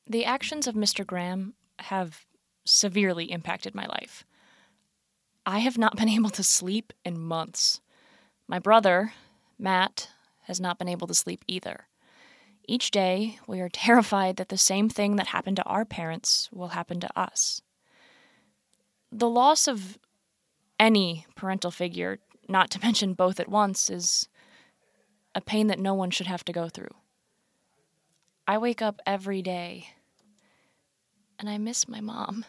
The actions of Mr. Graham have severely impacted my life. I have not been able to sleep in months. My brother, Matt, has not been able to sleep either. Each day, we are terrified that the same thing that happened to our parents will happen to us. The loss of any parental figure, not to mention both at once, is a pain that no one should have to go through. I wake up every day and I miss my mom.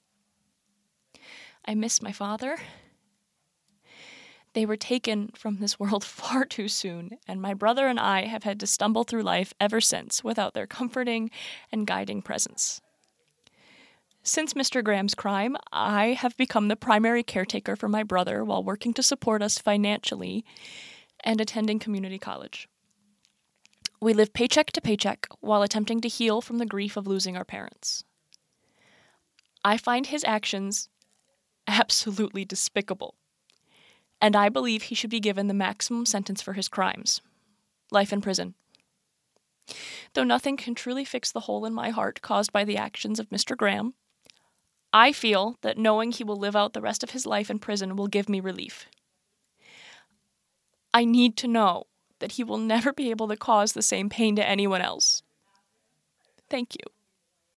I miss my father. They were taken from this world far too soon, and my brother and I have had to stumble through life ever since without their comforting and guiding presence. Since Mr. Graham's crime, I have become the primary caretaker for my brother while working to support us financially and attending community college. We live paycheck to paycheck while attempting to heal from the grief of losing our parents. I find his actions absolutely despicable, and I believe he should be given the maximum sentence for his crimes: life in prison. Though nothing can truly fix the hole in my heart caused by the actions of Mr. Graham, I feel that knowing he will live out the rest of his life in prison will give me relief. I need to know that he will never be able to cause the same pain to anyone else. Thank you.